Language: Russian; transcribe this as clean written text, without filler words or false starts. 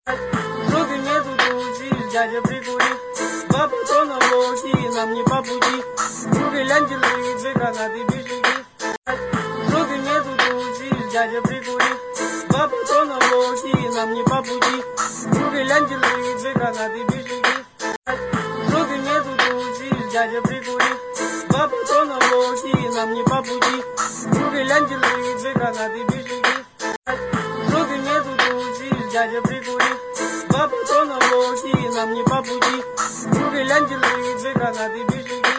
Что ты мне тут учишь, дядя прикурит? Папа то на блоке, нам не по пути. Руки гляньте рыбы, канаты бежики. Что ты мне тут учишь, дядя прикурит? Папа то на блоке, нам не по пути. Руки гляньте рыбы, канаты бежики. Что ты мне тут учишь, дядя прикурит? Папа то на блоке, нам не по пути. Руки гляньте рыбы, канаты бежики. Что ты мне тут учишь, дядя прикурит? Папа то на блоке, нам не по пути. Руки гляньте рыбы, канаты бежики.